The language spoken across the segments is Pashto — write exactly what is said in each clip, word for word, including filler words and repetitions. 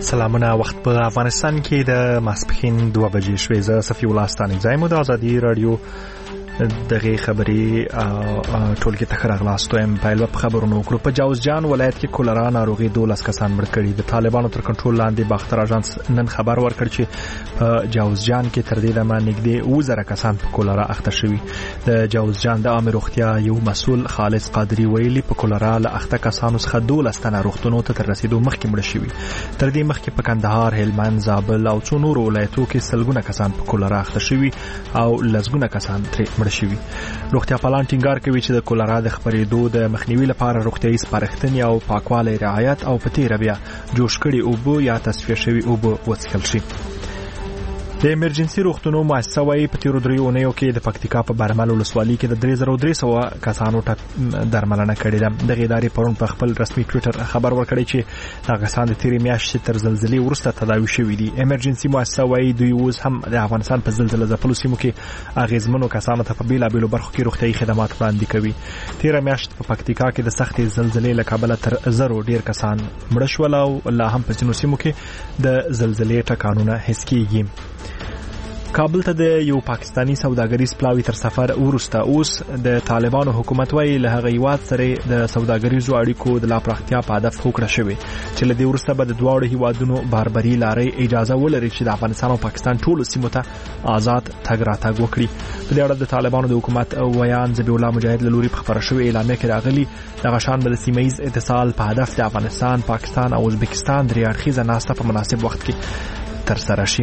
سلامونه. وخت په افغانستان کې د ماسپښین دوه بجې شوې. زه صفي الله ستانک ځایم د ازادي رادیو دغه خبري ټولګي ته راغلاستو. ام پایل په خبرونو کړو. په جاوزجان ولایت کې کولرا ناروغي دولس کسان مړ کړي. د طالبانو تر کنټرول لاندې باختر اژانس نن خبر ورکړ چې په جاوزجان کې تر دې دمه نږدې اوه زره کسان په کولرا اخته شوي. د جاوزجان د عامه روغتیا یو مسؤل خالص قادری ویلي په کولرا له اخته کسانو څخه دولس تنه روغتونو ته تر رسیدو مخکې مړ شوي. تر دې مخکې په کندهار، هلمند، زابل او څو نورو ولایتو کې سلګونه کسان په کولرا اخته شوي او لسګونه کسان ترې شوي. روغتیا پالان ټینګار کوي چې د کولرا د خپرېدو د مخنیوي لپاره روغتیايي سپارښتنې او پاکوالی رعایت او په تیره بیا جوش کړي اوبه یا تصفیه شوي اوبه وڅښل شي. د ایمرجنسي روغتونو مؤسسه وايي په تیرو دریو اونیو کې د پکتیکا په برمل ولسوالۍ کې د درې زره درې سوه کسانو درملنه کړې ده. دغه ادارې پرون په خپل رسمي ټویټر خبر ورکړی چې دا کسان د تیرې میاشتې تر زلزلې وروسته تداوي شوي دي. ایمرجنسي مؤسسه وايي دوی اوس هم د افغانستان په زلزلې ځپلو سیمو کې اغیزمنو کسانو ته په بیلابیلو برخو کې روغتیايي خدمات وړاندې کوي. تیره میاشت په پکتیکا کې د سختې زلزلې له کبله تر زرو ډیر کسان مړه شول او لا هم په ځینو سیمو کې د زلزلې ټکانونه حس کیږي. کابل ته د یو پاکستانی سوداګریز پلاوی تر سفر وروسته اوس د طالبانو حکومت وايي له هغه هیواد سره د سوداګریزو اړیکو د لا پراختیا په هدف هوکړه شوې چې له دې وروسته به د دواړو هیوادونو باربري لارې اجازه ولري چې د افغانستان او پاکستان ټولو سیمو ته آزاد تګ راتګ وکړي. په دې اړه د طالبانو د حکومت ویان ذبیح الله مجاهد له لوري په خبره شوې اعلامیه کې راغلي دغه شان به د سیمه ایز اتصال په هدف د افغانستان، پاکستان او ازبکستان درې اړخیزه ناسته په مناسب وخت کې ترسره شي.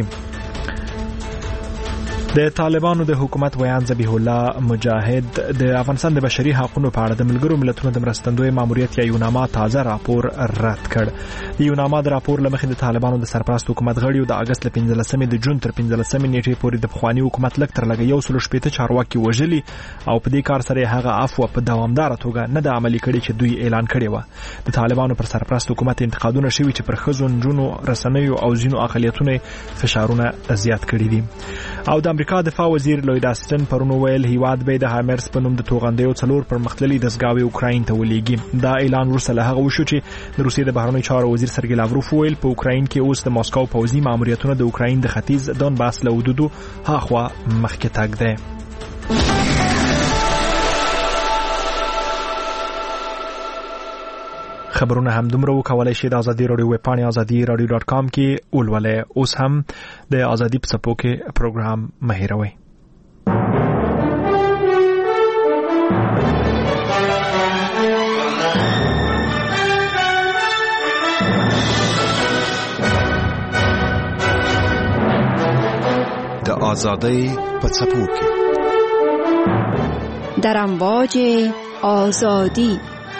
د طالبانو د حکومت ویان ذبیح الله مجاهد د افغانستان د بشري حقوقو په اړه د ملګرو ملتونو د مرستندوی ماموریت یا یوناما تازه راپور رد کړ. د یوناما د راپور لمخې د طالبانو د سرپرست حکومت غړي د اگست ل پنځلسمې د جون تر پنځلسمې نیټې پورې د پخوانی حکومت لک تر لګ یو سل شپږ چارواکي وژلي او په دې کار سره هغه عفو په دوامدار توګه نه د عملی کړي چې دوی اعلان کړی و. د طالبانو پر سرپرست حکومت انتقادونه شوي چې پر خزو نجونو رسنیو او ځینو اقلیتونو فشارونه زیات کړي دي. او د امریکا دفاع وزیر لوید آستن پرون ویل هیواد به د هایمرز په نوم د توغندیو څلور پرمختللي دستګاوې اوکراین ته ولېږي. دا اعلان وروسته له هغه وشو چې د روسیې د بهرنیو چارو وزیر سرګی لاوروف ویل په اوکراین کې اوس د ماسکو پوځي ماموریتونو د اوکراین د ختیځ دونباس له حدودو هاخوا مخکې تګ دی. خبرونه هم دومره وکولای شي د ازادي رادیو ویب پاڼې ازادي رادیو ډاټ کام کې ولولئ. اوس هم د ازادي په څپو کې پروګرام مه هېروئ. د ازادۍ په څپو کې در امواج آزادی.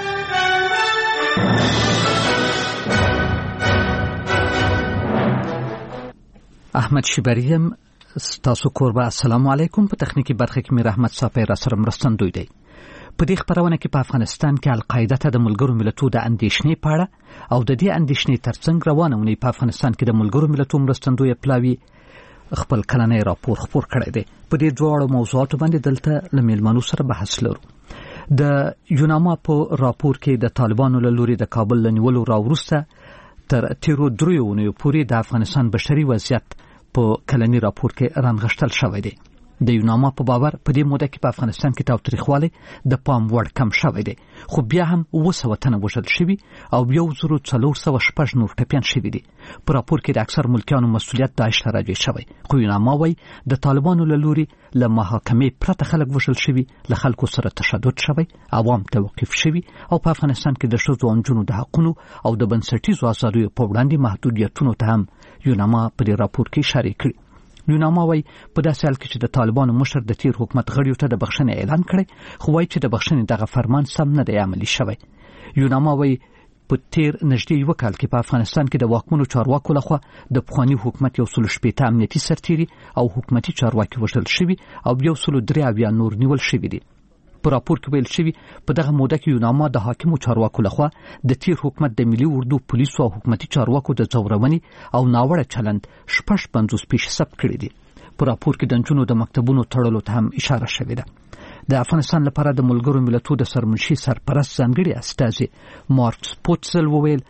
احمد شبریم ستاسو کوربه. السلام علیکم. په تخنیکی برخه کې میر احمد صافی را سره مرستندوی دی. په دې خبرونه کې په افغانستان کې القاعده ته د ملګرو ملتونو د اندیشنې پاړه او د دې اندیشنې ترڅنګ روانه ونی په افغانستان کې د ملګرو ملتونو مرستندوی پلاوی خپل کلنۍ راپور خپور کړی دی. په دې دوه موضوعاتو باندې دلته لمیلمنو سره بحث لرو. د یوناما په راپور کې د طالبانو له لوري د کابل لنیولو راوروسته تر تیرو دریو اونیو پورې د افغانستان بشري وضعیت په کلنی راپور کې رانغښتل شوی دی. د یوناما په باور په دې موده کې په افغانستان کې تاوتریخوالی د پام وړ کم شوی دی، خو بیا هم اوه سوه تنه وژل شوي او یو زرو څلور سوه شپږ نور ټپیان شوي دي. په راپور کې د اکثر ملکیانو مسؤلیت داعش ته راجع شوی، خو یوناما وایي د طالبانو له لوري له محاکمې پرته خلک وژل شوي، له خلکو سره تشدد شوی، عوام توقیف شوي او په افغانستان کې د ښځو او نجونو د حقونو او د بنسټیزو ازادیو په وړاندې محدودیتونو ته هم یوناما په دې راپور کې اشاره کړې. یوناما وایي په داسې حال کې چې د طالبانو مشر د تیر حکومت غړیو ته د بخښنې اعلان کړی، خو وایي چې د بخښنې دغه فرمان سم نه دی عملي شوی. یوناما وایي په تیر نږدې یو کال کې په افغانستان کې د واکمنو چارواکو لخوا د پخواني حکومت یو سل شپېته امنیتي سرتیري او حکومتي چارواکي وژل شوي او یو سل درې اویا نور نیول شوي دي. په راپور کې ویل شوي په دغه موده کې یوناما د حاکمو چارواکو لخوا د تیر حکومت د ملي اردو پولیسو او حکومتي چارواکو د ځورونې او ناوړه چلند شپږ پنځوس پیښې ثبت کړي دي. په راپور کې د نجونو د مکتبونو تړلو ته هم اشاره شوې ده. د افغانستان لپاره د ملګرو ملتونو د سرمنشي سرپرست ځانګړي استازي مارکس پوتسل وویل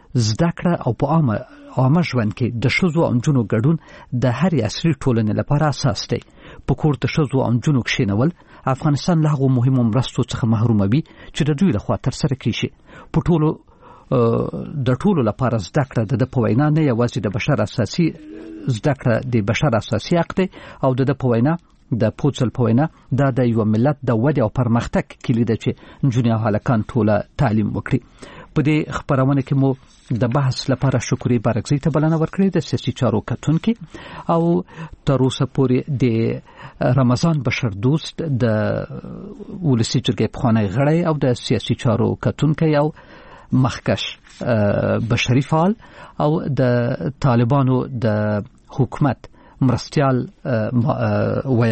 زده کړه او په عامه عامه ژوند کې د ښځو او نجونو ګډون د هرې عصري ټولنې لپاره اساس دی. په کور د ښځو او نجونو کښېنول افغانستان له هغو مهمو مرستو څخه محروموي چې د دوی لخوا ترسره کیږي. په ټولو د ټولو لپاره زده کړه د په وینا نه یوازې د بشر اساسي زده کړه د بشر اساسي حق دی او د په وینا د پوڅل په وینا دا د یو ملت د ودې او پرمختګ کلید دی چې نجونې او هلکان ټوله تعلیم وکړي. په دې خبرونه کې مو د بحث لپاره شکري بارکزي ته بلنه ورکړې د سیاسي چارو کتونکي او تر اوسه پورې د رمضان بشر دوست د ولسی جرګې پخوانی غړی او د سیاسي چارو کتونکي او مخکش بشري فعال او د طالبانو د حکومت مرستيال